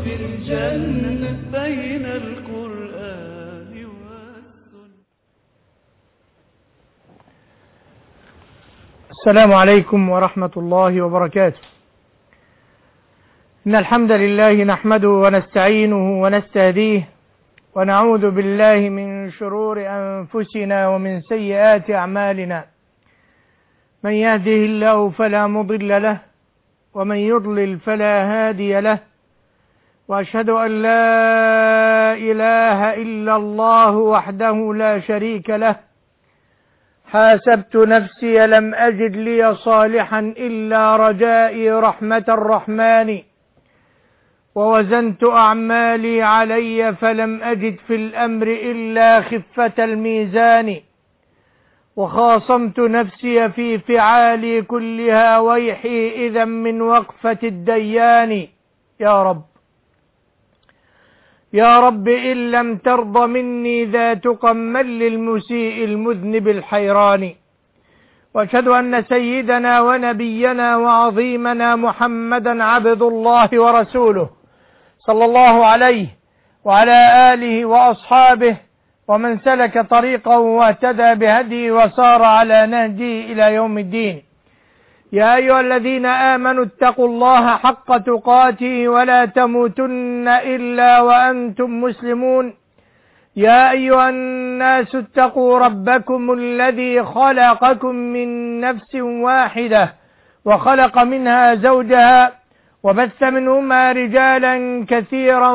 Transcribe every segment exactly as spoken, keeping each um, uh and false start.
في الجنة بين القرآن والسنة. السلام عليكم ورحمة الله وبركاته. إن الحمد لله نحمده ونستعينه ونستهديه ونعوذ بالله من شرور أنفسنا ومن سيئات أعمالنا. من يهده الله فلا مضل له ومن يضلل فلا هادي له، وأشهد أن لا إله إلا الله وحده لا شريك له. حاسبت نفسي لم أجد لي صالحا إلا رجائي رحمة الرحمن، ووزنت أعمالي علي فلم أجد في الأمر إلا خفة الميزان، وخاصمت نفسي في فعالي كلها ويحي إذا من وقفة الديان. يا رب يا رب إن لم ترض مني ذات قمل للمسيء المذنب الحيران. وأشهد أن سيدنا ونبينا وعظيمنا محمدا عبد الله ورسوله صلى الله عليه وعلى آله وأصحابه ومن سلك طريقه واهتدى بهديه وسار على نهجه إلى يوم الدين. يا أيها الذين آمنوا اتقوا الله حق تقاته ولا تموتن إلا وأنتم مسلمون. يا أيها الناس اتقوا ربكم الذي خلقكم من نفس واحدة وخلق منها زوجها وبث منهما رجالا كثيرا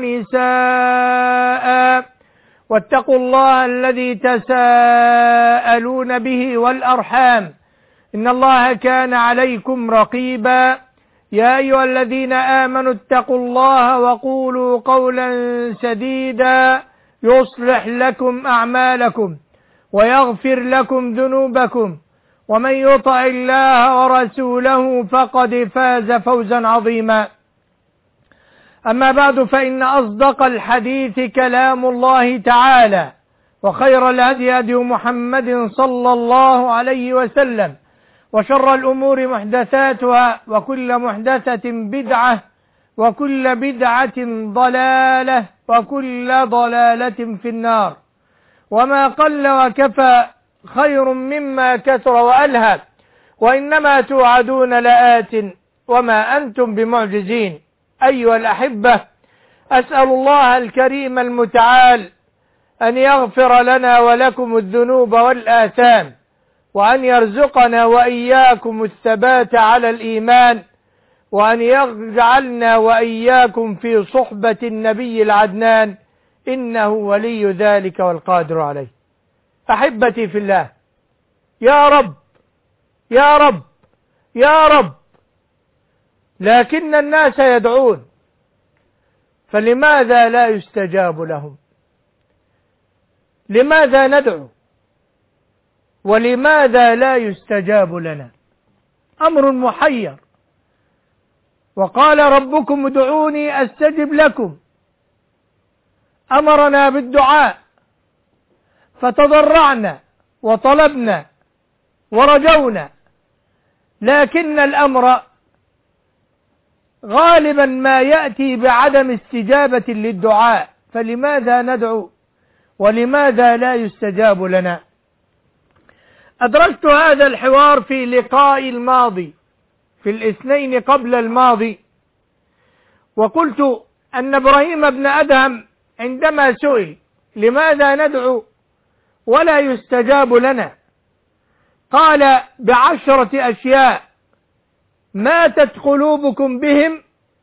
ونساء، واتقوا الله الذي تساءلون به والأرحام إن الله كان عليكم رقيبا. يا أيها الذين آمنوا اتقوا الله وقولوا قولا سديدا يصلح لكم أعمالكم ويغفر لكم ذنوبكم، ومن يطع الله ورسوله فقد فاز فوزا عظيما. أما بعد، فإن أصدق الحديث كلام الله تعالى، وخير الهدي هدي محمد صلى الله عليه وسلم، وشر الأمور محدثاتها، وكل محدثة بدعة، وكل بدعة ضلالة، وكل ضلالة في النار. وما قل وكفى خير مما كثر وألهى، وإنما توعدون لآت وما أنتم بمعجزين. أيها الأحبة، أسأل الله الكريم المتعال أن يغفر لنا ولكم الذنوب والآثام، وأن يرزقنا وإياكم الثبات على الإيمان، وأن يجعلنا وإياكم في صحبة النبي العدنان، إنه ولي ذلك والقادر عليه. أحبتي في الله، يا رب يا رب يا رب، لكن الناس يدعون، فلماذا لا يستجاب لهم؟ لماذا ندعو ولماذا لا يستجاب لنا؟ أمر محير. وقال ربكم ادعوني أستجب لكم. أمرنا بالدعاء فتضرعنا وطلبنا ورجونا، لكن الأمر غالبا ما يأتي بعدم استجابة للدعاء، فلماذا ندعو ولماذا لا يستجاب لنا؟ أدركت هذا الحوار في لقاء الماضي في الاثنين قبل الماضي، وقلت أن إبراهيم بن أدهم عندما سئل لماذا ندعو ولا يستجاب لنا، قال بعشرة أشياء ماتت قلوبكم بهم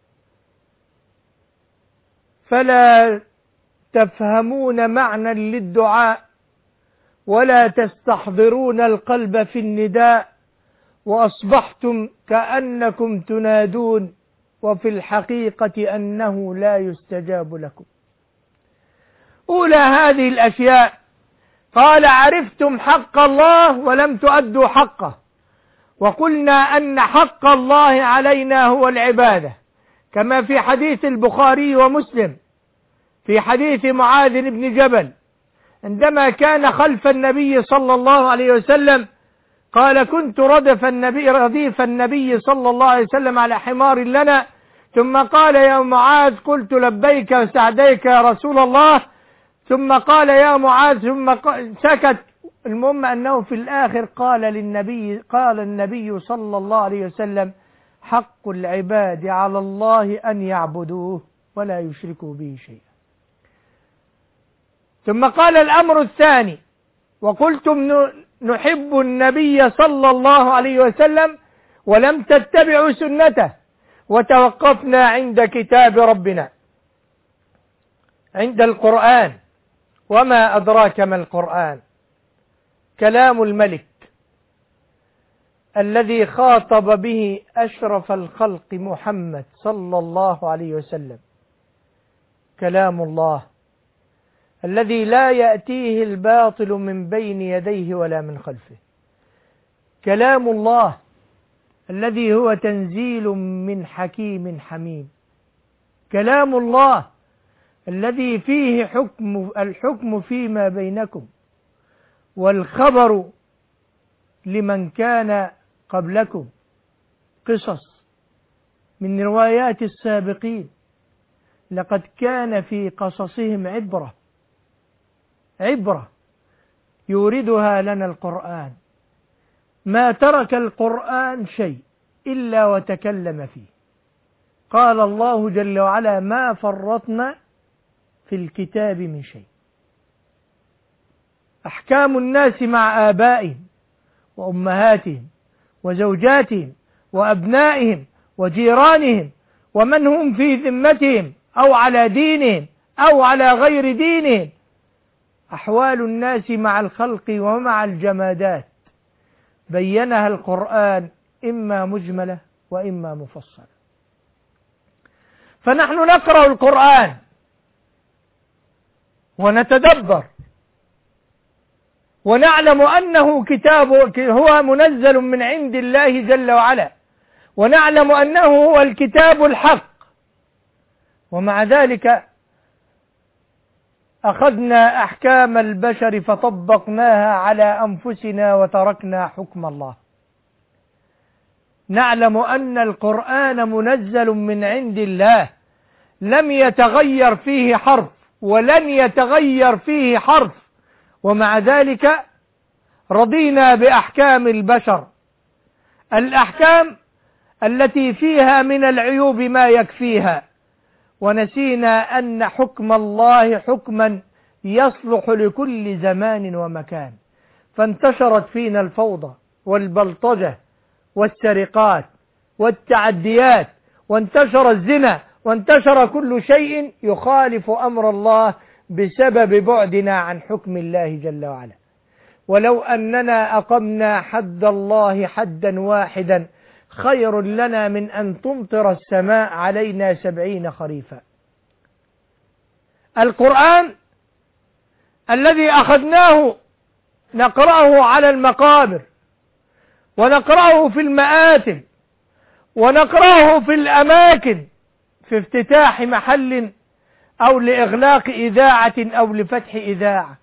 فلا تفهمون معنى للدعاء ولا تستحضرون القلب في النداء، وأصبحتم كأنكم تنادون وفي الحقيقة أنه لا يستجاب لكم. أولى هذه الأشياء قال عرفتم حق الله ولم تؤدوا حقه، وقلنا أن حق الله علينا هو العبادة، كما في حديث البخاري ومسلم في حديث معاذ بن جبل عندما كان خلف النبي صلى الله عليه وسلم قال كنت ردف النبي رديف النبي صلى الله عليه وسلم على حمار لنا ثم قال يا معاذ قلت لبيك وسعديك يا رسول الله، ثم قال يا معاذ، ثم سكت. المهم أنه في الآخر قال للنبي قال النبي صلى الله عليه وسلم: حق العباد على الله أن يعبدوه ولا يشركوا به شيئا. ثم قال الأمر الثاني: وقلتم نحب النبي صلى الله عليه وسلم ولم تتبعوا سنته وتوقفنا عند كتاب ربنا، عند القرآن. وما أدراك ما القرآن؟ كلام الملك الذي خاطب به أشرف الخلق محمد صلى الله عليه وسلم، كلام الله الذي لا يأتيه الباطل من بين يديه ولا من خلفه، كلام الله الذي هو تنزيل من حكيم حميد، كلام الله الذي فيه حكم الحكم فيما بينكم والخبر لمن كان قبلكم، قصص من روايات السابقين. لقد كان في قصصهم عبرة عبرة يوردها لنا القرآن. ما ترك القرآن شيء إلا وتكلم فيه. قال الله جل وعلا: ما فرطنا في الكتاب من شيء. أحكام الناس مع آبائهم وأمهاتهم وزوجاتهم وأبنائهم وجيرانهم ومن هم في ذمتهم أو على دينهم أو على غير دينهم، أحوال الناس مع الخلق ومع الجمادات، بينها القرآن إما مجملة وإما مفصلة. فنحن نقرأ القرآن ونتدبر ونعلم أنه كتاب هو منزل من عند الله جل وعلا، ونعلم أنه هو الكتاب الحق، ومع ذلك أخذنا أحكام البشر فطبقناها على أنفسنا وتركنا حكم الله. نعلم أن القرآن منزل من عند الله، لم يتغير فيه حرف ولن يتغير فيه حرف، ومع ذلك رضينا بأحكام البشر، الأحكام التي فيها من العيوب ما يكفيها، ونسينا أن حكم الله حكما يصلح لكل زمان ومكان. فانتشرت فينا الفوضى والبلطجة والسرقات والتعديات، وانتشر الزنا، وانتشر كل شيء يخالف أمر الله بسبب بعدنا عن حكم الله جل وعلا. ولو أننا أقمنا حد الله حدا واحدا خير لنا من أن تمطر السماء علينا سبعين خريفا. القرآن الذي أخذناه نقرأه على المقابر، ونقرأه في المآتم، ونقرأه في الأماكن في افتتاح محل أو لإغلاق إذاعة أو لفتح إذاعة.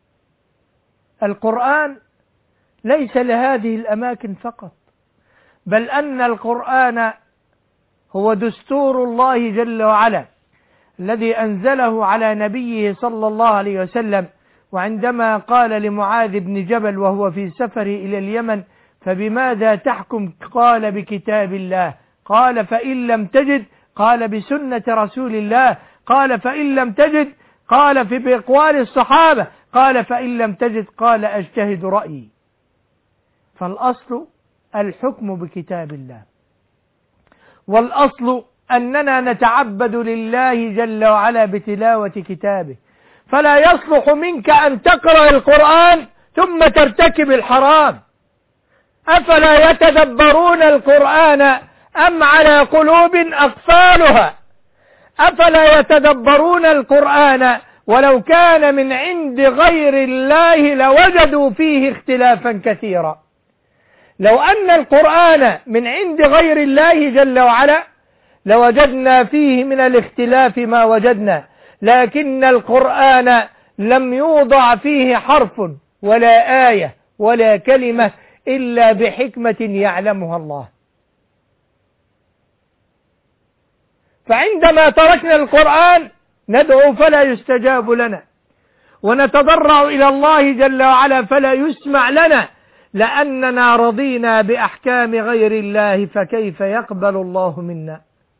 القرآن ليس لهذه الأماكن فقط، بل أن القرآن هو دستور الله جل وعلا الذي أنزله على نبيه صلى الله عليه وسلم. وعندما قال لمعاذ بن جبل وهو في سفره إلى اليمن: فبماذا تحكم؟ قال: بكتاب الله. قال: فإن لم تجد؟ قال: بسنة رسول الله. قال: فإن لم تجد؟ قال: في بأقوال الصحابة. قال: فإن لم تجد؟ قال: أجتهد رأيي. فالأصل الحكم بكتاب الله، والأصل أننا نتعبد لله جل وعلا بتلاوة كتابه. فلا يصلح منك أن تقرأ القرآن ثم ترتكب الحرام. أفلا يتدبرون القرآن أم على قلوب أقفالها؟ أفلا يتدبرون القرآن ولو كان من عند غير الله لوجدوا فيه اختلافا كثيرا. لو أن القرآن من عند غير الله جل وعلا لوجدنا فيه من الاختلاف ما وجدنا، لكن القرآن لم يوضع فيه حرف ولا آية ولا كلمة إلا بحكمة يعلمها الله. فعندما تركنا القرآن ندعو فلا يستجاب لنا، ونتضرع إلى الله جل وعلا فلا يسمع لنا، لأننا رضينا بأحكام غير الله، فكيف يقبل الله منا؟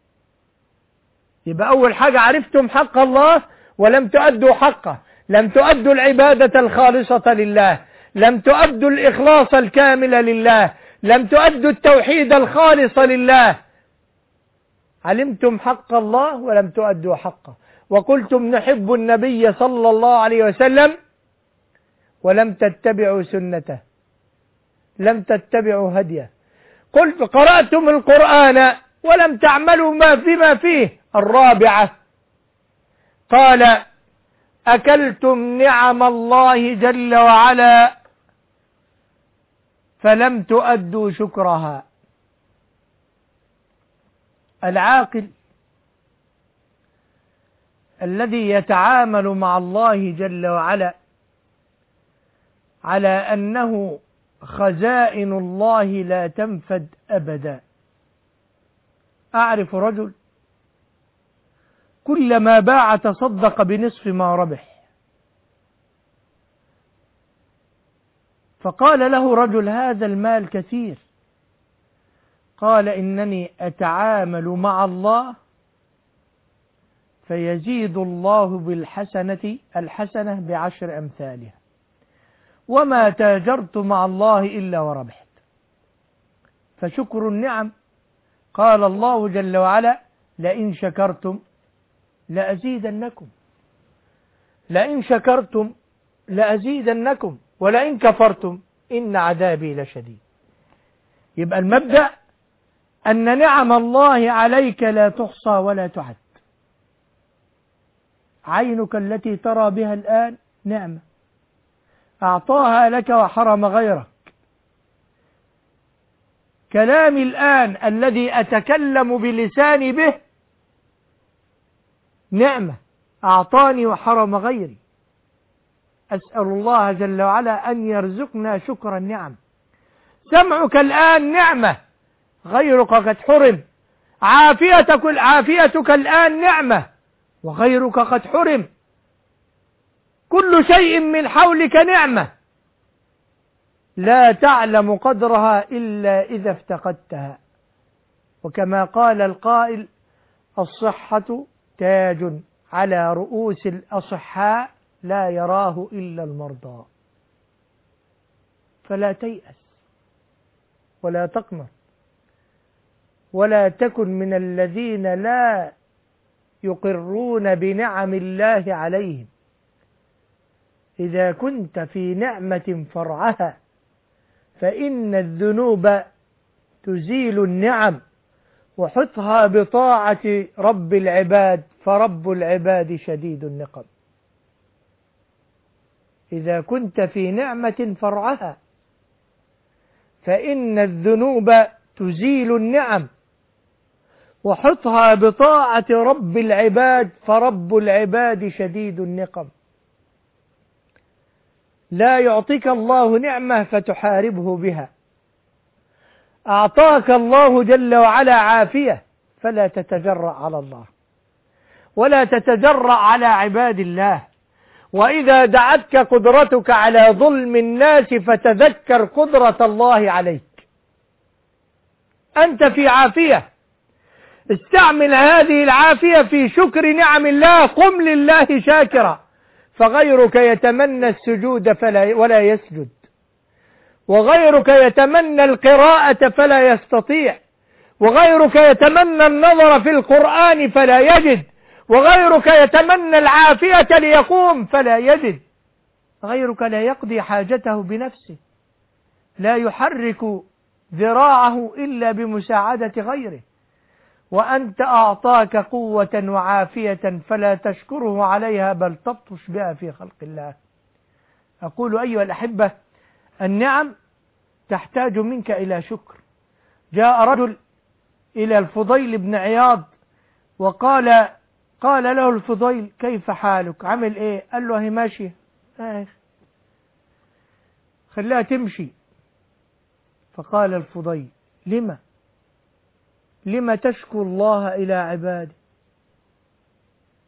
يبقى أول حاجة عرفتم حق الله ولم تؤدوا حقه، لم تؤدوا العبادة الخالصة لله، لم تؤدوا الإخلاص الكامل لله، لم تؤدوا التوحيد الخالص لله. علمتم حق الله ولم تؤدوا حقه، وقلتم نحب النبي صلى الله عليه وسلم ولم تتبعوا سنته، لم تتبعوا هديه. قلت قرأتم القرآن ولم تعملوا ما فيما فيه. الرابعة قال أكلتم نعم الله جل وعلا فلم تؤدوا شكرها. العاقل الذي يتعامل مع الله جل وعلا على أنه خزائن الله لا تنفد أبدا. أعرف رجل كلما باع تصدق بنصف ما ربح، فقال له رجل هذا المال كثير، قال إنني أتعامل مع الله فيزيد الله بالحسنة الحسنة بعشر أمثالها، وما تاجرت مع الله إلا وربحت. فشكر النعم قال الله جل وعلا لئن شكرتم لأزيدنكم، لئن شكرتم لأزيدنكم ولئن كفرتم إن عذابي لشديد. يبقى المبدأ أن نعم الله عليك لا تحصى ولا تعد. عينك التي ترى بها الآن نعمة أعطاها لك وحرم غيرك. كلامي الآن الذي أتكلم بلساني به نعمة أعطاني وحرم غيري. أسأل الله جل وعلا أن يرزقنا شكر النعم. سمعك الآن نعمة غيرك قد حرم، عافيتك عافيتك الآن نعمة وغيرك قد حرم، كل شيء من حولك نعمة لا تعلم قدرها إلا إذا افتقدتها. وكما قال القائل الصحة تاج على رؤوس الأصحاء لا يراه إلا المرضى. فلا تيأس ولا تقنط ولا تكن من الذين لا يقرون بنعم الله عليهم. إذا كنت في نعمة فرعها فإن الذنوب تزيل النعم، وحطها بطاعة رب العباد فرب العباد شديد النقم. إذا كنت في نعمة فرعها فإن الذنوب تزيل النعم، وحطها بطاعة رب العباد فرب العباد شديد النقم. لا يعطيك الله نعمة فتحاربه بها. أعطاك الله جل وعلا عافية فلا تتجرأ على الله ولا تتجرأ على عباد الله. وإذا دعتك قدرتك على ظلم الناس فتذكر قدرة الله عليك. أنت في عافية، استعمل هذه العافية في شكر نعم الله. قم لله شاكرا، فغيرك يتمنى السجود فلا ولا يسجد، وغيرك يتمنى القراءة فلا يستطيع، وغيرك يتمنى النظر في القرآن فلا يجد، وغيرك يتمنى العافية ليقوم فلا يجد. غيرك لا يقضي حاجته بنفسه، لا يحرك ذراعه إلا بمساعدة غيره. وأنت أعطاك قوة وعافية فلا تشكره عليها بل تبطش بها في خلق الله. أقول أيها الأحبة النعم تحتاج منك إلى شكر. جاء رجل إلى الفضيل بن عياض وقال قال له الفضيل كيف حالك؟ عمل إيه؟ قال له هي ماشية، آه خليها تمشي. فقال الفضيل لما لما تشكو الله إلى عباده؟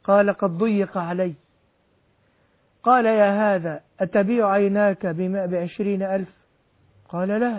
قال قد ضيق علي. قال يا هذا أتبيع عيناك بعشرين ألف؟ قال لا.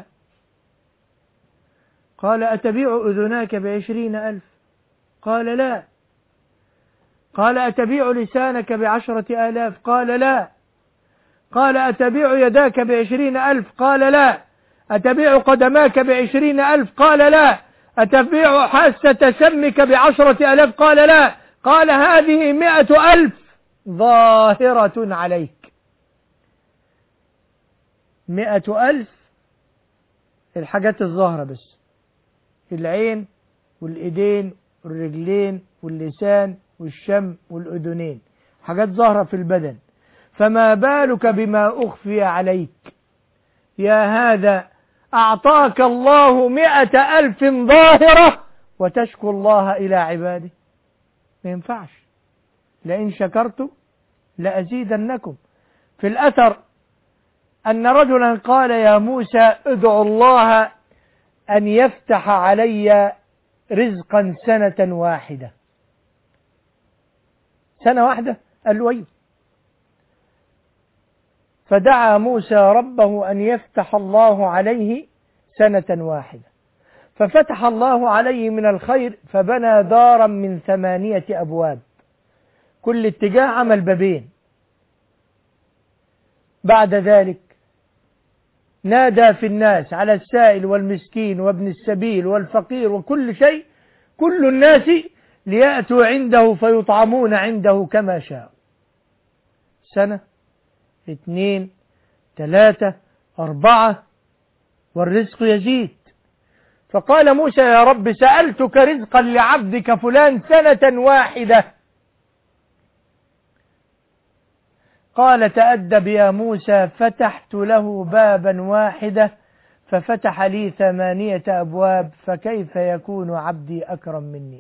قال أتبيع أذناك بعشرين ألف؟ قال لا. قال أتبيع لسانك بعشرة آلاف؟ قال لا. قال أتبيع يداك بعشرين ألف؟ قال لا. أتبيع قدماك بعشرين ألف؟ قال لا. أتبيع حاسة سمك بعشرة آلاف؟ قال لا. قال هذه مئة ألف ظاهرة عليك. مئة ألف الحاجات الظاهرة بس، العين والإيدين والرجلين واللسان والشم والأذنين، حاجات ظاهرة في البدن. فما بالك بما أخفي عليك؟ يا هذا أعطاك الله مئة ألف ظاهرة وتشكو الله إلى عباده؟ ما ينفعش. لئن شكرت لأزيدنكم. في الأثر أن رجلا قال يا موسى ادعو الله أن يفتح علي رزقا سنة واحدة. سنة واحدة؟ قال له أيوه. فدعا موسى ربه أن يفتح الله عليه سنة واحدة، ففتح الله عليه من الخير، فبنى دارا من ثمانية أبواب، كل اتجاه عمل بابين. بعد ذلك نادى في الناس على السائل والمسكين وابن السبيل والفقير وكل شيء، كل الناس ليأتوا عنده فيطعمون عنده كما شاء. سنة، اثنين، ثلاثة، أربعة، والرزق يزيد. فقال موسى يا رب سألتك رزقا لعبدك فلان سنة واحدة. قال تأدب يا موسى، فتحت له بابا واحدة ففتح لي ثمانية أبواب، فكيف يكون عبدي أكرم مني؟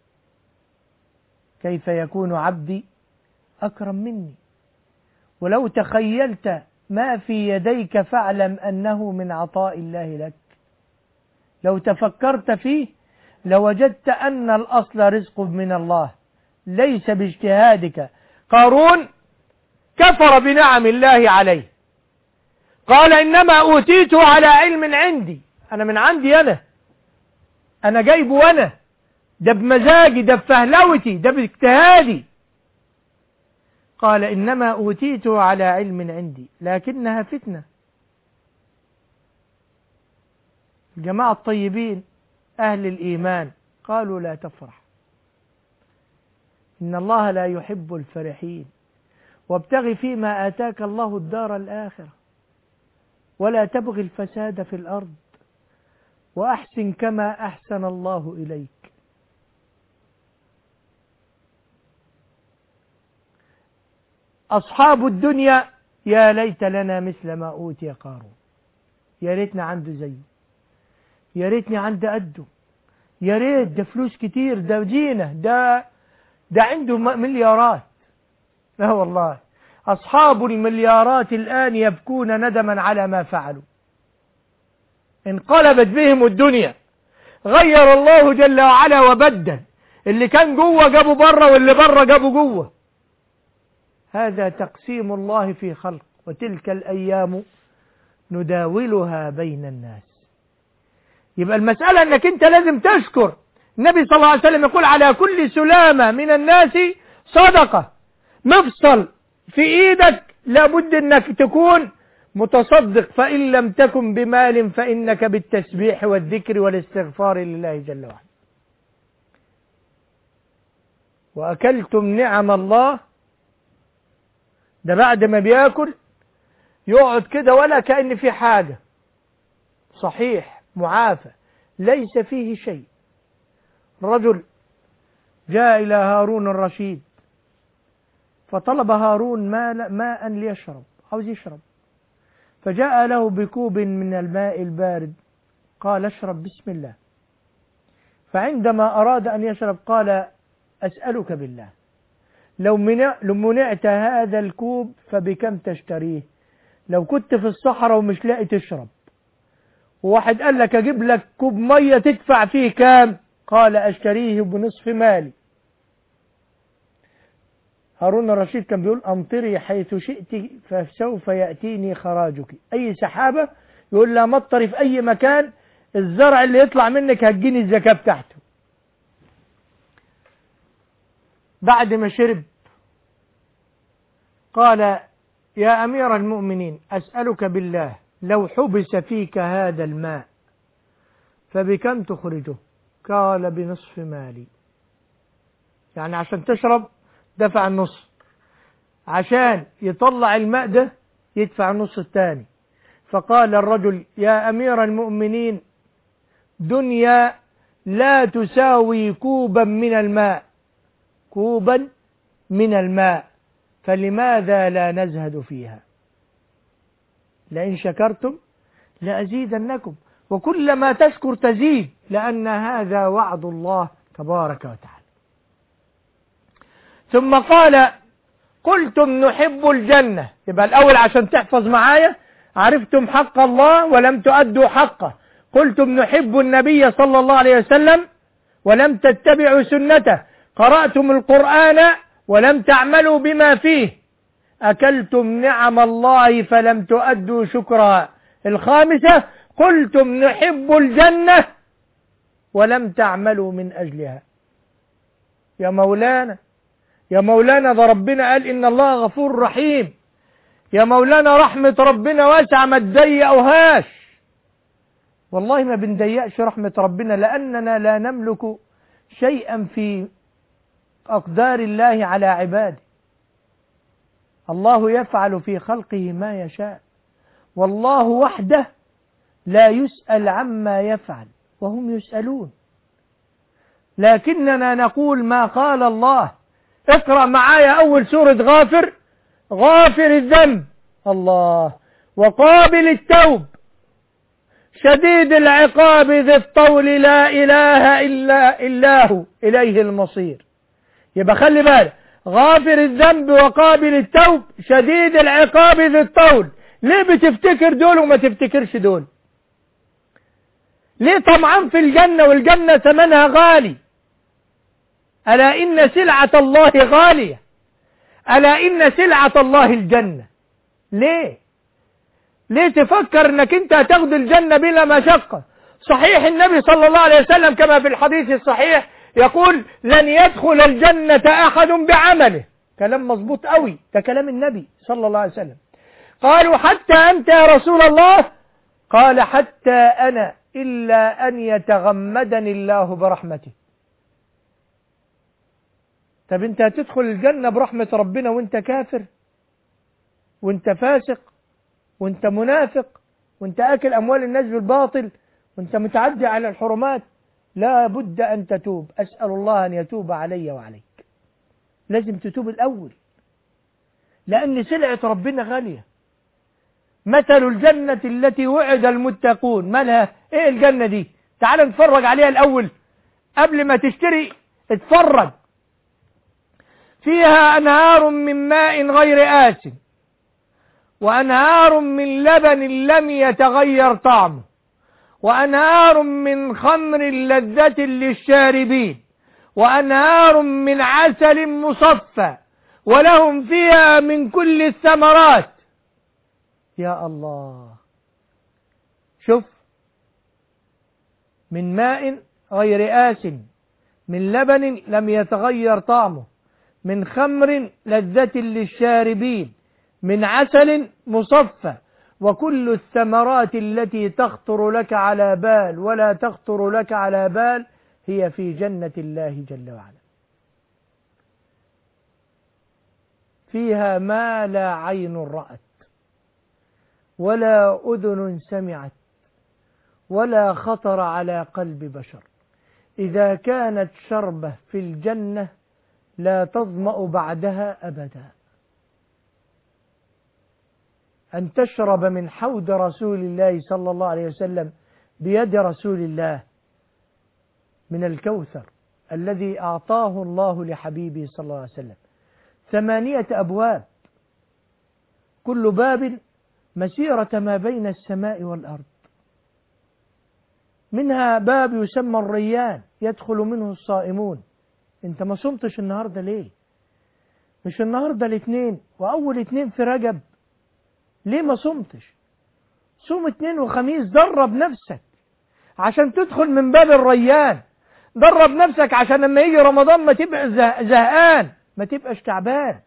كيف يكون عبدي أكرم مني؟ ولو تخيلت ما في يديك فاعلم أنه من عطاء الله لك. لو تفكرت فيه لوجدت أن الأصل رزق من الله ليس باجتهادك. قارون كفر بنعم الله عليه، قال إنما أوتيته على علم عندي، أنا من عندي أنا أنا جايبه أنا، ده بمزاجي، ده بفهلوتي، ده باجتهادي. قال إنما أوتيته على علم عندي لكنها فتنة. الجماعة الطيبين أهل الإيمان قالوا لا تفرح، إن الله لا يحب الفرحين، وابتغ فيما آتاك الله الدار الآخرة ولا تبغي الفساد في الأرض وأحسن كما أحسن الله إليك. أصحاب الدنيا يا ليت لنا مثل ما أوتي قارون، يا ريتنا عنده زيه، يا ريتني عند قده، يا ريت ده فلوس كتير، ده جينة، ده ده عنده مليارات. لا والله أصحاب المليارات الآن يبكون ندما على ما فعلوا. انقلبت بهم الدنيا، غير الله جل وعلا وبدل، اللي كان جوه جابوا بره واللي بره جابوا جوه. هذا تقسيم الله في خلق، وتلك الأيام نداولها بين الناس. يبقى المسألة أنك أنت لازم تشكر. النبي صلى الله عليه وسلم يقول على كل سلامة من الناس صدقة. مفصل في إيدك لابد أنك تكون متصدق، فإن لم تكن بمال فإنك بالتسبيح والذكر والاستغفار لله جل وعلا. وأكلتم نعم الله، ده بعد ما بياكل يقعد كده ولا كأن في حاجة، صحيح معافى ليس فيه شيء. رجل جاء إلى هارون الرشيد فطلب هارون ماء, ماء ليشرب، عاوز يشرب، فجاء له بكوب من الماء البارد، قال اشرب بسم الله. فعندما أراد أن يشرب قال أسألك بالله لو منعت هذا الكوب فبكم تشتريه؟ لو كنت في الصحراء ومش لاقي تشرب وواحد قال لك أجيب لك كوب مية تدفع فيه كام؟ قال أشتريه بنصف مالي. هارون الرشيد كان بيقول أمطري حيث شئت فسوف يأتيني خراجك. أي سحابة يقول لها مطري في أي مكان، الزرع اللي يطلع منك هتجيني الزكاة بتاعته. بعد ما شرب قال يا أمير المؤمنين أسألك بالله لو حبس فيك هذا الماء فبكم تخرجه؟ قال بنصف مالي. يعني عشان تشرب دفع النص، عشان يطلع الماء ده يدفع النص الثاني. فقال الرجل يا أمير المؤمنين دنيا لا تساوي كوبا من الماء، كوبا من الماء، فلماذا لا نزهد فيها؟ لئن شكرتم لأزيدنكم، وكلما تشكر تزيد، لأن هذا وعد الله تبارك وتعالى. ثم قال قلتم نحب الجنة. يبقى الأول عشان تحفظ معايا، عرفتم حق الله ولم تؤدوا حقه، قلتم نحب النبي صلى الله عليه وسلم ولم تتبعوا سنته، قرأتم القرآن ولم تعملوا بما فيه، أكلتم نعم الله فلم تؤدوا شكرها. الخامسة قلتم نحب الجنة ولم تعملوا من أجلها. يا مولانا يا مولانا ده ربنا قال إن الله غفور رحيم. يا مولانا رحمة ربنا واسعة ما تضيقوهاش. والله ما بنضيقش رحمة ربنا، لأننا لا نملك شيئا في أقدار الله على عباده. الله يفعل في خلقه ما يشاء، والله وحده لا يسأل عما يفعل وهم يسألون، لكننا نقول ما قال الله. اقرأ معايا أول سورة غافر. غافر الذنب الله، وقابل التوب، شديد العقاب ذي الطول، لا إله إلا إلا هو إليه المصير. يبقى خلي بالك، غافر الذنب وقابل التوب شديد العقاب ذي الطول. ليه بتفتكر دول وما تفتكرش دول؟ ليه طمعان في الجنة والجنة ثمنها غالي؟ ألا إن سلعة الله غالية، ألا إن سلعة الله الجنة. ليه ليه تفكر انك انت هتاخد الجنة بلا مشقة؟ صحيح النبي صلى الله عليه وسلم كما في الحديث الصحيح يقول لن يدخل الجنة أحد بعمله. كلام مظبوط قوي، ده كلام النبي صلى الله عليه وسلم. قالوا حتى أنت يا رسول الله؟ قال حتى أنا إلا أن يتغمدني الله برحمته. طب انت هتدخل الجنة برحمة ربنا وانت كافر وانت فاسق وانت منافق وانت آكل أموال الناس بالباطل وانت متعدي على الحرمات؟ لا بد أن تتوب. أسأل الله أن يتوب علي وعليك. لازم تتوب الأول، لأن سلعة ربنا غالية. مثل الجنة التي وعد المتقون. مالها ايه الجنة دي؟ تعال نتفرج عليها الأول قبل ما تشتري. اتفرج. فيها أنهار من ماء غير آسن وأنهار من لبن لم يتغير طعمه وأنهار من خمر لذة للشاربين وأنهار من عسل مصفى ولهم فيها من كل الثمرات. يا الله، شوف، من ماء غير آسن، من لبن لم يتغير طعمه، من خمر لذة للشاربين، من عسل مصفى، وكل الثمرات التي تخطر لك على بال ولا تخطر لك على بال هي في جنة الله جل وعلا. فيها ما لا عين رأت ولا أذن سمعت ولا خطر على قلب بشر. إذا كانت شربة في الجنة لا تظمأ بعدها أبدا. أن تشرب من حوض رسول الله صلى الله عليه وسلم بيد رسول الله من الكوثر الذي أعطاه الله لحبيبه صلى الله عليه وسلم. ثمانية أبواب، كل باب مسيرة ما بين السماء والأرض. منها باب يسمى الريان يدخل منه الصائمون. انت ما صمتش النهاردة ليه؟ مش النهاردة الاثنين وأول اثنين في رجب، ليه ما صمتش؟ صوم اثنين وخميس، درب نفسك عشان تدخل من باب الريان، درب نفسك عشان لما يجي رمضان ما تبقى زهقان، ما تبقاش تعبان.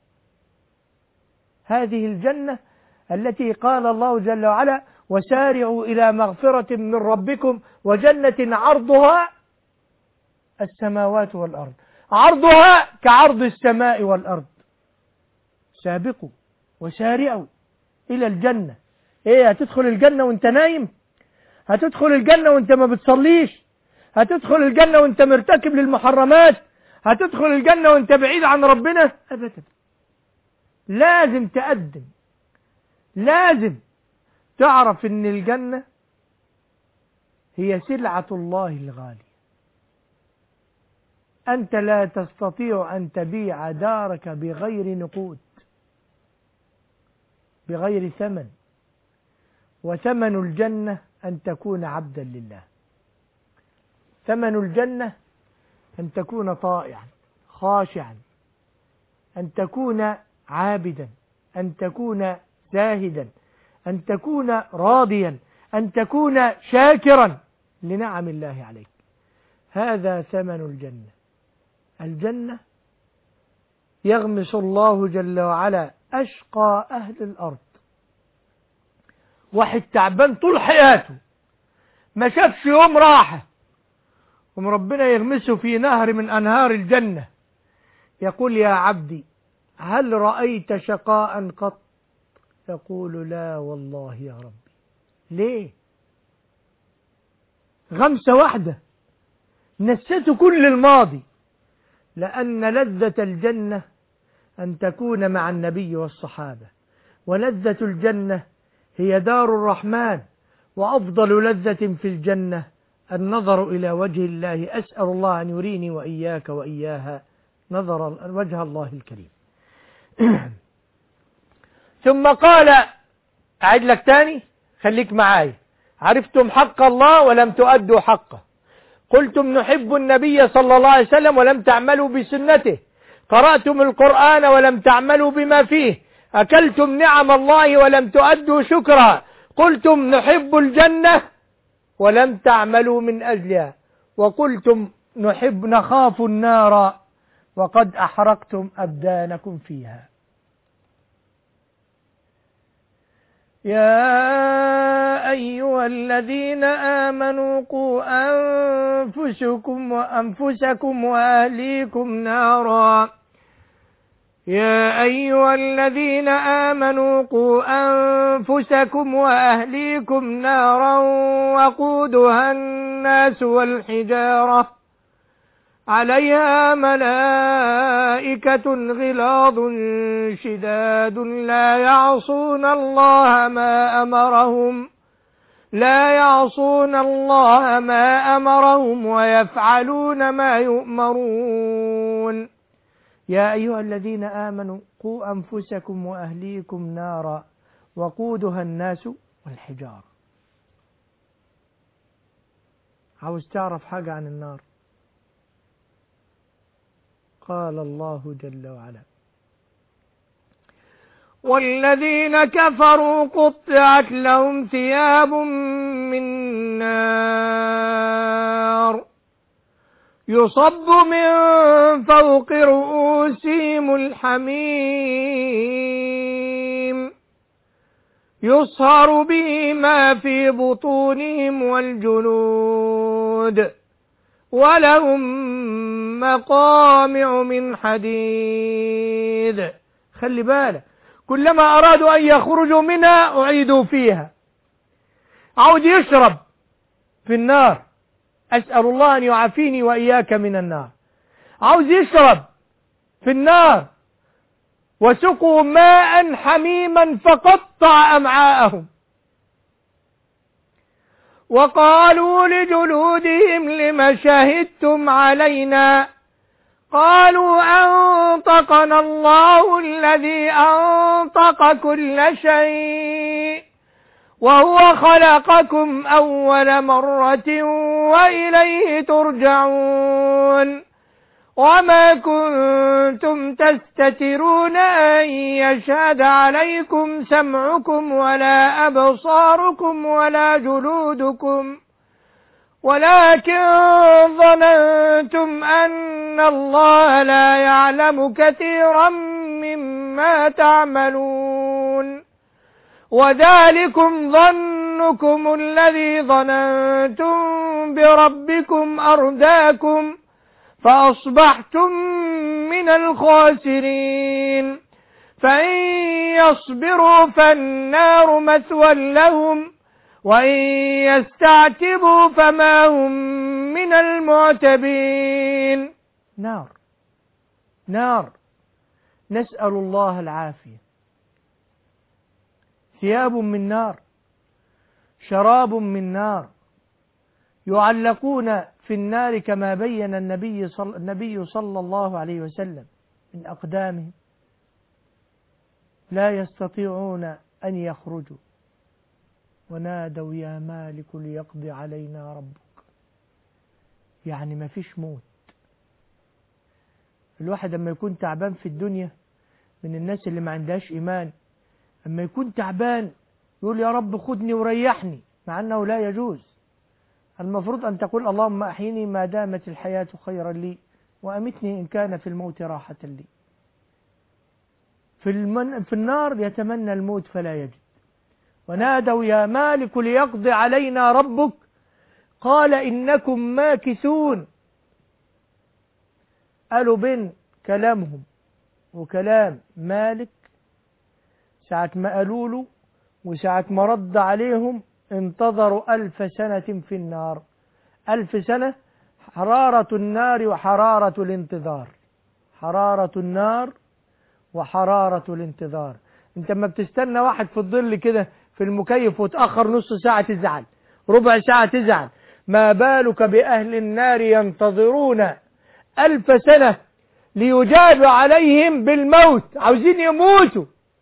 هذه الجنة التي قال الله جل وعلا وسارعوا إلى مغفرة من ربكم وجنة عرضها السماوات والأرض، عرضها كعرض السماء والأرض. سابقوا وسارعوا إلى الجنة. إيه، هتدخل الجنة وانت نايم؟ هتدخل الجنة وانت ما بتصليش؟ هتدخل الجنة وانت مرتكب للمحرمات؟ هتدخل الجنة وانت بعيد عن ربنا؟ أبدا. لازم تقدم، لازم تعرف ان الجنة هي سلعة الله الغالية. أنت لا تستطيع أن تبيع دارك بغير نقود، بغير ثمن. وثمن الجنة أن تكون عبدا لله. ثمن الجنة أن تكون طائعا خاشعا، أن تكون عابدا، أن تكون زاهدا، أن تكون راضيا، أن تكون شاكرا لنعم الله عليك. هذا ثمن الجنة. الجنة يغمس الله جل وعلا أشقى أهل الأرض، واحد تعبان طول حياته ما شافش يوم راحة، وربنا يغمسه في نهر من أنهار الجنة، يقول يا عبدي هل رأيت شقاء قط؟ يقول لا والله يا ربي. ليه؟ غمسة واحدة نسيته كل الماضي. لأن لذة الجنة أن تكون مع النبي والصحابة، ولذة الجنة هي دار الرحمن، وأفضل لذة في الجنة النظر إلى وجه الله. أسأل الله أن يريني وإياك وإياها نظر وجه الله الكريم. ثم قال، أعد لك تاني خليك معايا. عرفتم حق الله ولم تؤدوا حقه، قلتم نحب النبي صلى الله عليه وسلم ولم تعملوا بسنته، قرأتم القرآن ولم تعملوا بما فيه، أكلتم نعم الله ولم تؤدوا شكرا، قلتم نحب الجنة ولم تعملوا من أجلها، وقلتم نحب نخاف النار وقد أحرقتم أبدانكم فيها. يا أيها الذين آمنوا قوا أنفسكم وأنفسكم وأهليكم نارا يا أيها الذين آمنوا قوا أنفسكم وأهليكم نارا وقودها الناس والحجارة عليها ملائكة غلاظ شداد لا يعصون الله ما أمرهم لا يعصون الله ما أمرهم ويفعلون ما يؤمرون. يا أيها الذين آمنوا قوا أنفسكم وأهليكم نارا وقودها الناس والحجارة. عاوز تعرف حاجة عن النار؟ قال الله جل وعلا والذين كفروا قطعت لهم ثياب من نار يصب من فوق رؤوسهم الحميم يصهر به ما في بطونهم والجلود ولهم مقامع من حديد. خلي بالك، كلما أرادوا أن يخرجوا منها أعيدوا فيها. عاوز يشرب في النار، أسأل الله أن يعافيني وإياك من النار. عاوز يشرب في النار، وسقوا ماء حميما فقطع أمعاءهم. وقالوا لجلودهم لم شهدتم علينا قالوا أنطقنا الله الذي أنطق كل شيء وهو خلقكم أول مرة وإليه ترجعون. وما كنتم تستترون أن يشهد عليكم سمعكم ولا أبصاركم ولا جلودكم ولكن ظننتم أن الله لا يعلم كثيرا مما تعملون وذلكم ظنكم الذي ظننتم بربكم أرداكم فأصبحتم من الخاسرين فإن يصبروا فالنار مثوى لهم وإن يستعتبوا فما هم من المعتبين. نار نار نسأل الله العافية. ثياب من نار، شراب من نار، يعلقون في النار كما بين النبي صل... النبي صلى الله عليه وسلم من أقدامهم، لا يستطيعون أن يخرجوا. ونادوا يا مالك ليقضي علينا ربك. يعني ما فيش موت. الواحد لما يكون تعبان في الدنيا، من الناس اللي ما عندهاش إيمان، لما يكون تعبان يقول يا رب خدني وريحني، مع أنه لا يجوز. المفروض أن تقول اللهم أحيني ما دامت الحياة خيرا لي وأمتني إن كان في الموت راحة لي. في, المن... في النار يتمنى الموت فلا يجد. ونادوا يا مالك ليقضي علينا ربك قال إنكم ماكثون. قالوا بين كلامهم وكلام مالك ساعة ما قالوا له وساعة ما رد عليهم انتظروا ألف سنة في النار. ألف سنة حرارة النار وحرارة الانتظار. حرارة النار وحرارة الانتظار. انت ما بتستنى واحد في الظل كده في المكيف وتأخر نص ساعة تزعل، ربع ساعة تزعل، ما بالك بأهل النار ينتظرون ألف سنة ليجاب عليهم بالموت، عاوزين يموتوا.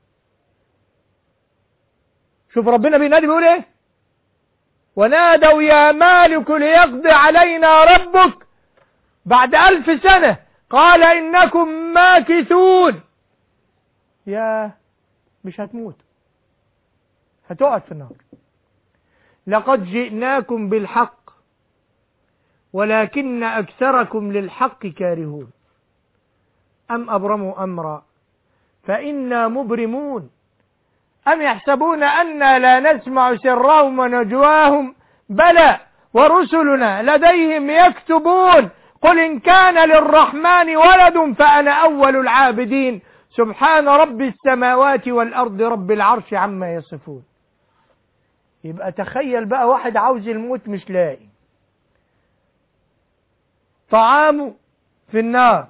شوف ربنا بينادي بيقول ايه؟ ونادوا يا مالك ليقضي علينا ربك بعد ألف سنة قال إنكم ماكثون. يا مش هتموت، هتقعد في النار. لقد جئناكم بالحق ولكن أكثركم للحق كارهون أم أبرموا أمرا فإنا مبرمون أم يحسبون أنا لا نسمع سرهم ونجواهم بلى ورسلنا لديهم يكتبون قل إن كان للرحمن ولد فأنا أول العابدين سبحان رب السماوات والأرض رب العرش عما يصفون. يبقى تخيل بقى واحد عاوز الموت مش لاقي، طعامه في النار،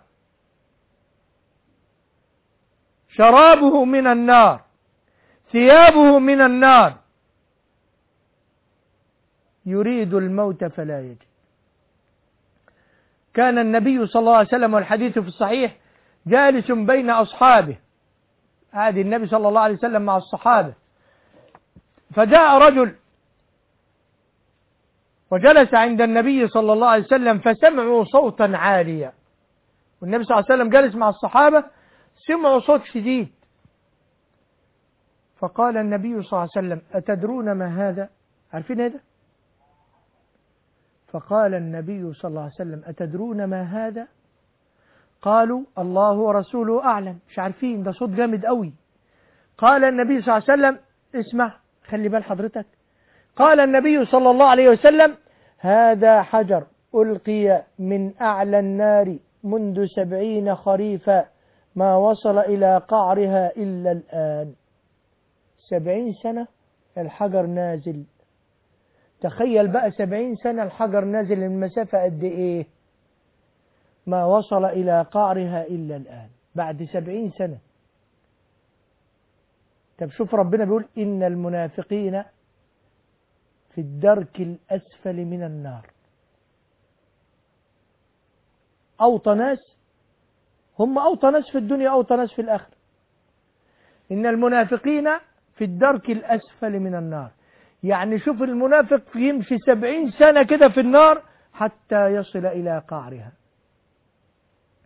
شرابه من النار، ثيابه من النار، يريد الموت فلا يجد. كان النبي صلى الله عليه وسلم والحديث في الصحيح جالس بين أصحابه، هذه النبي صلى الله عليه وسلم مع الصحابة، فجاء رجل وجلس عند النبي صلى الله عليه وسلم فسمعوا صوتا عاليا، والنبي صلى الله عليه وسلم جالس مع الصحابة سمعوا صوت شديد، فقال النبي صلى الله عليه وسلم أتدرون ما هذا؟ عارفين هذا؟ فقال النبي صلى الله عليه وسلم أتدرون ما هذا؟ قالوا الله ورسوله أعلم. مش عارفين، ده صوت جامد قوي. قال النبي صلى الله عليه وسلم اسمع، خلي بال حضرتك. قال النبي صلى الله عليه وسلم هذا حجر ألقي من أعلى النار منذ سبعين خريفا ما وصل إلى قعرها إلا الآن. سبعين سنة الحجر نازل. تخيل بقى سبعين سنة الحجر نازل، المسافة قد إيه؟ ما وصل إلى قعرها إلا الآن، بعد سبعين سنة. طب شوف ربنا بيقول إن المنافقين في الدرك الأسفل من النار. أوطى ناس، هم أوطى ناس في الدنيا، أوطى ناس في الآخرة. إن المنافقين في الدرك الأسفل من النار. يعني شوف المنافق يمشي سبعين سنة كده في النار حتى يصل إلى قعرها.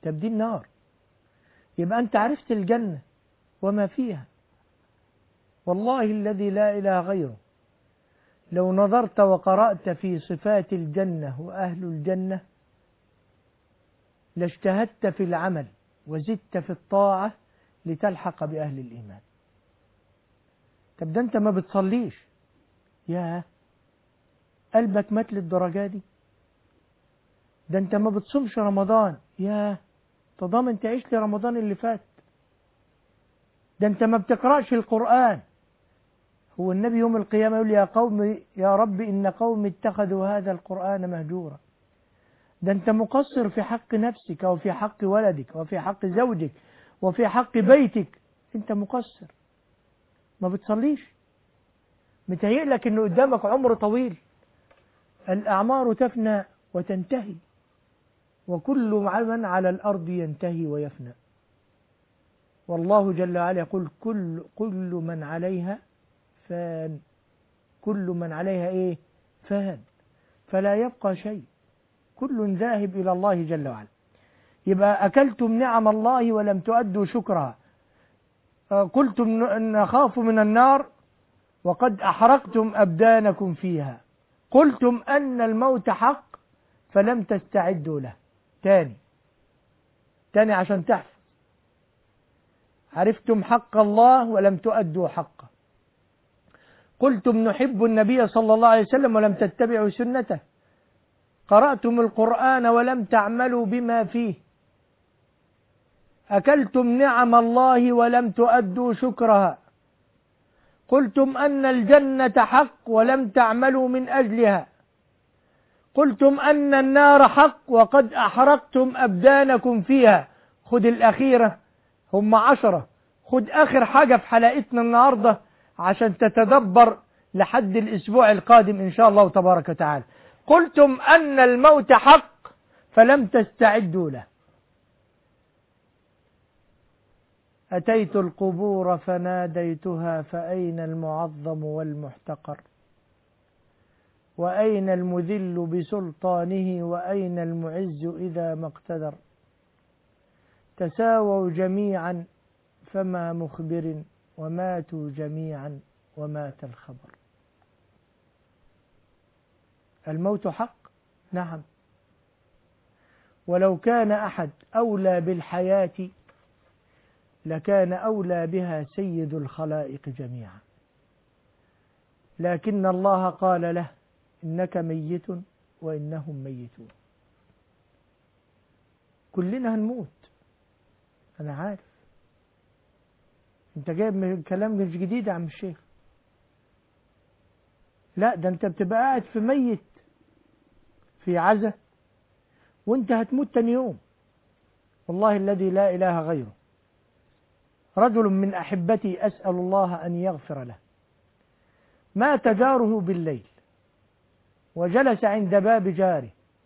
طب دي النار. يبقى أنت عرفت الجنة وما فيها. والله الذي لا إله غيره لو نظرت وقرأت في صفات الجنة وأهل الجنة لاجتهدت في العمل وزدت في الطاعة لتلحق بأهل الإيمان. طب ده أنت ما بتصليش، يا قلبك مات للدرجة دي. ده أنت ما بتصومش رمضان، يا تضامن تعيش لرمضان اللي فات. ده أنت ما بتقرأش القرآن. هو النبي يوم القيامة يقول يا قوم يا رب إن قوم اتخذوا هذا القرآن مهجورا. ده أنت مقصر في حق نفسك وفي حق ولدك وفي حق زوجك وفي حق بيتك. أنت مقصر ما بتصليش. متهيئ لك إنه قدامك عمر طويل. الأعمار تفنى وتنتهي، وكل من على الأرض ينتهي ويفنى. والله جل وعلا يقول كل كل من عليها فان. كل من عليها إيه؟ فان. فلا يبقى شيء، كل ذاهب إلى الله جل وعلا. يبقى أكلتم نعم الله ولم تؤدوا شكرها. قلتم نخاف من النار وقد أحرقتم أبدانكم فيها. قلتم أن الموت حق فلم تستعدوا له. تاني تاني عشان تحفظ. عرفتم حق الله ولم تؤدوا حقه. قلتم نحب النبي صلى الله عليه وسلم ولم تتبعوا سنته. قرأتم القرآن ولم تعملوا بما فيه. أكلتم نعم الله ولم تؤدوا شكرها. قلتم أن الجنة حق ولم تعملوا من أجلها. قلتم أن النار حق وقد أحرقتم أبدانكم فيها. خد الأخيرة، هم عشرة. خد آخر حاجة في حلقتنا النهاردة عشان تتدبر لحد الأسبوع القادم إن شاء الله تبارك وتعالى. قلتم أن الموت حق فلم تستعدوا له. أتيت القبور فناديتها فأين المعظم والمحتقر، وأين المذل بسلطانه، وأين المعز إذا ما اقتدر. تساووا جميعا فما مخبر، وماتوا جميعا ومات الخبر. الموت حق، نعم. ولو كان أحد أولى بالحياة لكان أولى بها سيد الخلائق جميعا، لكن الله قال له إنك ميت وإنهم ميتون. كلنا هنموت، أنا عارف. أنت جايب من كلام مش جديد يا عم الشيخ. لا، ده أنت بتبقى قاعد في ميت في عزة وأنت هتموت تاني يوم. والله الذي لا إله غيره. رجل من أحبتي أسأل الله أن يغفر له، مات جاره بالليل وجلس عند باب جاره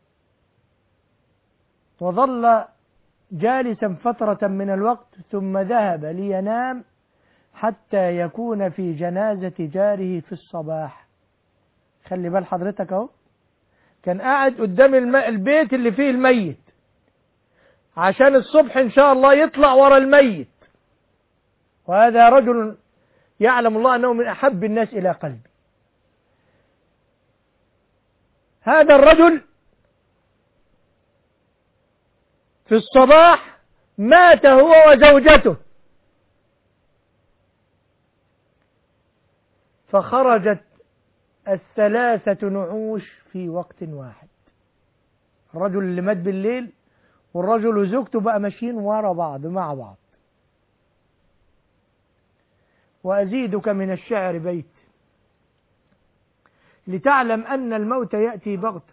وظل جالسا فترة من الوقت ثم ذهب لينام حتى يكون في جنازة جاره في الصباح. خلي بال حضرتك اهو، كان قاعد قدام الم... البيت اللي فيه الميت عشان الصبح إن شاء الله يطلع ورا الميت. وهذا رجل يعلم الله أنه من أحب الناس إلى قلبي. هذا الرجل في الصباح مات هو وزوجته، فخرجت الثلاثة نعوش في وقت واحد. الرجل اللي مات بالليل والرجل وزوجته بقى ماشيين ورا بعض مع بعض. وأزيدك من الشعر بيت لتعلم أن الموت يأتي بغتة.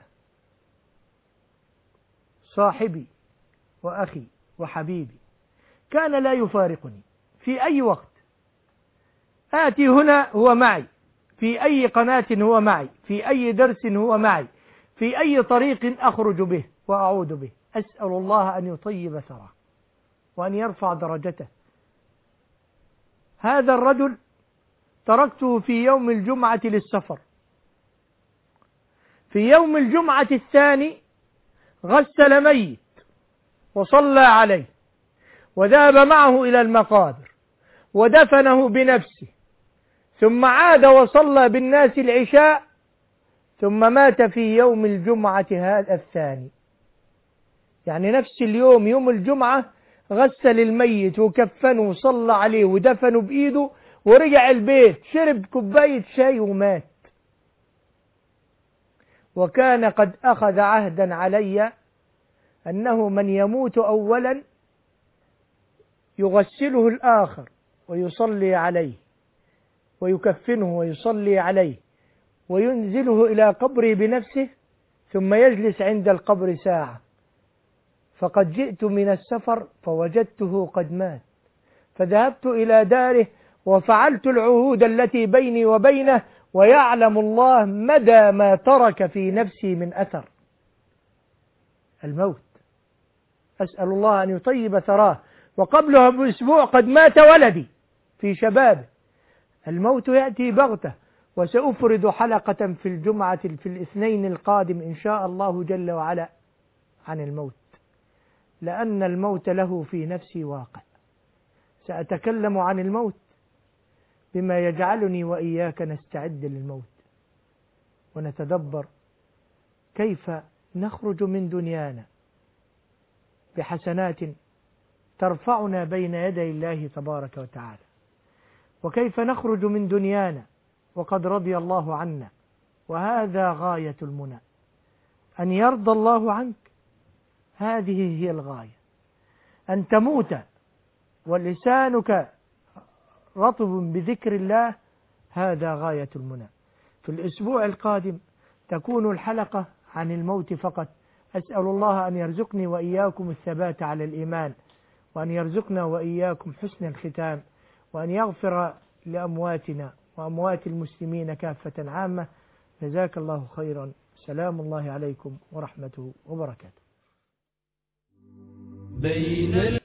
صاحبي وأخي وحبيبي كان لا يفارقني في أي وقت. آتي هنا هو معي، في أي قناة هو معي، في أي درس هو معي، في أي طريق أخرج به وأعود به. أسأل الله أن يطيب ثراه وأن يرفع درجته. هذا الرجل تركته في يوم الجمعة للسفر. في يوم الجمعة الثاني غسل ميت وصلى عليه وذهب معه إلى المقابر ودفنه بنفسه، ثم عاد وصلى بالناس العشاء، ثم مات في يوم الجمعة هذا الثاني. يعني نفس اليوم، يوم الجمعة، غسل الميت وكفنه وصلى عليه ودفنه بإيده، ورجع البيت شرب كوباية شاي ومات. وكان قد أخذ عهدا علي أنه من يموت أولا يغسله الآخر ويصلي عليه ويكفنه ويصلي عليه وينزله إلى قبره بنفسه، ثم يجلس عند القبر ساعة. فقد جئت من السفر فوجدته قد مات، فذهبت إلى داره وفعلت العهود التي بيني وبينه، ويعلم الله مدى ما ترك في نفسي من أثر. الموت، أسأل الله أن يطيب ثراه. وقبلها بأسبوع قد مات ولدي في شبابه. الموت يأتي بغتة. وسأفرد حلقة في الجمعة في الاثنين القادم إن شاء الله جل وعلا عن الموت، لأن الموت له في نفسي واقع. سأتكلم عن الموت بما يجعلني وإياك نستعد للموت، ونتدبر كيف نخرج من دنيانا بحسنات ترفعنا بين يدي الله تبارك وتعالى، وكيف نخرج من دنيانا وقد رضي الله عنا. وهذا غاية المنى، أن يرضى الله عنك. هذه هي الغاية، أن تموت ولسانك رطب بذكر الله. هذا غاية المنى. في الأسبوع القادم تكون الحلقة عن الموت فقط. أسأل الله أن يرزقني وإياكم الثبات على الإيمان، وأن يرزقنا وإياكم حسن الختام، وأن يغفر لأمواتنا وأموات المسلمين كافة عامة. جزاك الله خيرا. سلام الله عليكم ورحمته وبركاته. بين